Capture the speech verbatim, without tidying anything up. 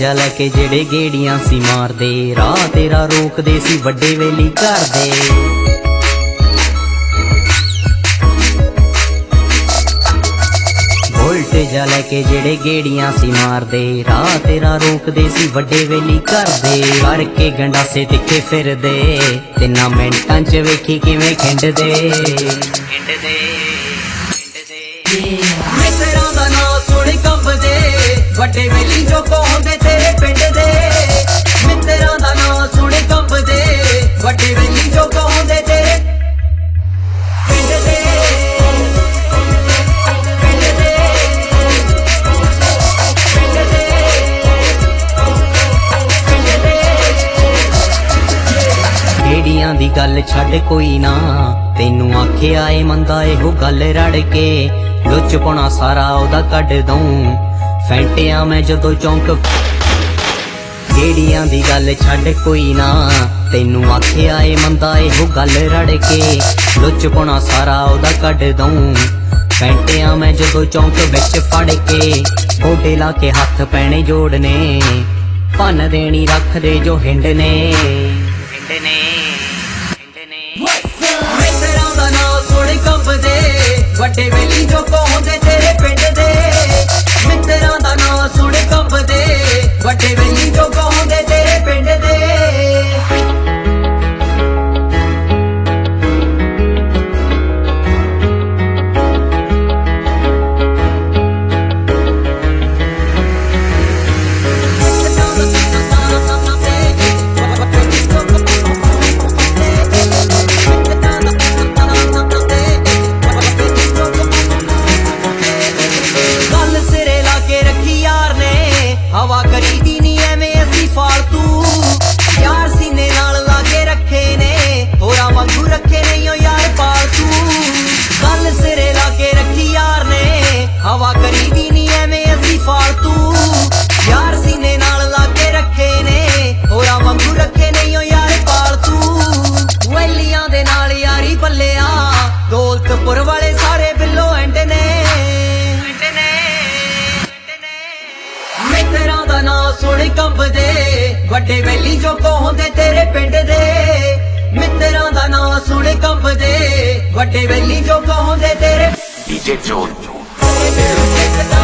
ਜਾ ਲੈ ਕੇ ਜਿਹੜੇ ਗੇੜੀਆਂ ਸੀ ਮਾਰਦੇ, ਰਾਹ ਤੇਰਾ ਰੋਕਦੇ ਸੀ ਵੱਡੇ ਵੇਲੀ ਕਰਦੇ। ਬੁਲਟ ਜਾ ਲੈ ਕੇ ਜਿਹੜੇ ਗੇੜੀਆਂ ਸੀ ਮਾਰਦੇ, ਰਾਹ ਤੇਰਾ ਰੋਕਦੇ ਸੀ ਵੱਡੇ ਵੇਲੀ ਕਰਦੇ। ਕਰਕੇ ਗੰਡਾਸੇ ਤਿੱਖੇ ਫਿਰਦੇ, ਤਿੰਨਾਂ ਮਿੰਟਾਂ ਚ ਵੇਖੀ ਕਿਵੇਂ ਖਿੰਡਦੇ ਖਿੰਡਦੇ ਮਿੱਤਰਾਂ ਦਾ ਨਾਂ ਸੁਣ ਕੰਬਦੇ, ਵੱਡੇ ਵੇਲੀ ਜੋ ਕਹਾਉਂਦੇ ਤੇਰੇ ਪਿੰਡ ਦੇ। ਮਿੱਤਰਾਂ ਦਾ ਨਾਂ ਸੁਣ ਕੰਬਦੇ, ਵੱਡੇ ਵੇਲੀ ਜੋ ਕਹਾਉਂਦੇ ਤੇਰੇ ਪਿੰਡ ਦੇ ਪਿੰਡ ਦੇ ਪਿੰਡ ਦੇ ਪਿੰਡ ਦੇ। ਗੇੜੀਆਂ ਦੀ ਗੱਲ ਛੱਡ ਕੋਈ ਨਾ, ਤੈਨੂੰ ਆਖਿਆ ਏ ਮੰਦਾ ਇਹੋ ਗੱਲ ਰੜ ਕੇ। ਲੁੱਚ ਪਾਉਣਾ ਸਾਰਾ ਉਹਦਾ ਕੱਢ ਦਊਂ, ਫੈਂਟਿਆ ਮੈਂ ਜਦੋਂ ਚੌਂਕ। ਗੇੜੀਆਂ ਦੀ ਗੱਲ ਛੱਡ ਕੋਈ ਨਾ, ਤੈਨੂੰ ਆਖਿਆ ਏ ਮੰਦਾ ਇਹੋ ਗੱਲ ਰੜ ਕੇ। ਲੁੱਚ ਪਾਉਣਾ ਸਾਰਾ ਉਹਦਾ ਕੱਢ ਦਊਂ, ਫੈਂਟਿਆ ਮੈਂ ਜਦੋਂ ਚੌਂਕ ਵਿੱਚ ਫੜ ਕੇ। ਗੋਡੇ ਲਾ ਕੇ ਹੱਥ ਪੈਣੇ ਜੋੜਨੇ, ਭੰਨ ਦੇਣੀ ਰੱਖਦੇ ਜੋ ਹਿੰਡ ਨੇ ਹਿੰਡ ਨੇ ਹਿੰਡ ਨੇ। ਮਿੱਤਰਾਂ ਦਾ ਨਾਂ ਸੁਣ ਕੰਬਦੇ, ਵੱਡੇ ਵੇਲੀ ਜੋ ਕਹਾਉਂਦੇ ਤੇਰੇ ਪਿੰਡ ਦੇ। ਮਿੱਤਰਾਂ ਦਾ ਨਾਂ ਸੁਣ ਕੰਬਦੇ, ਵੱਡੇ ਵੇਲੀ ਜੋ ਕਹਾਉਂਦੇ ਤੇਰੇ ਪਿੰਡ ਦੇ। ਹਵਾ ਕਰੀਦੀ ਨੀ ਐਵੇਂ ਅਸੀਂ ਫਾਲਤੂ, ਯਾਰ ਸੀਨੇ ਨਾਲ ਲਾਗੇ ਰੱਖੇ ਨੇ, ਹੋਰਾਂ ਵਾਂਗੂ ਰੱਖੇ ਨਹੀਂ ਓ ਯਾਰ ਪਾਲਤੂ। ਗੱਲ ਸਿਰੇ ਲਾ ਕੇ ਰੱਖੀ ਯਾਰ ਨੇ, ਹਵਾ ਕਰੀਦੀ ਨੀ ਐਵੇਂ ਅਸੀਂ ਫਾਲਤੂ, ਯਾਰ ਸੀਨੇ ਨਾਲ ਲਾਗੇ ਰੱਖੇ ਨੇ, ਹੋਰਾਂ ਵਾਂਗੂ ਰੱਖੇ ਨਹੀਂ ਓ ਯਾਰ ਪਾਲਤੂ। ਵੈਲੀਆਂ ਦੇ ਨਾਲ ਯਾਰੀ ਪੱਲਿਆ, ਦੌਲਤਪੁਰ ਵਾਲੇ ਸਾਰੇ ਬਿੱਲੋ ਐਂਡ ਨੇ। ਮਿੱਤਰਾਂ ਦਾ ਨਾਂ ਸੁਣ ਕੰਬਦੇ, ਵੱਡੇ ਵੇਲੀ ਜੋ ਕਹਾਉਂਦੇ ਤੇਰੇ ਪਿੰਡ ਦੇ। ਮਿੱਤਰਾਂ ਦਾ ਨਾਂ ਸੁਣ ਕੰਬਦੇ, ਵੱਡੇ ਵੇਲੀ ਜੋ ਕਹਾਉਂਦੇ ਤੇਰੇ ਡੀ ਜੇ ਜੋਨ।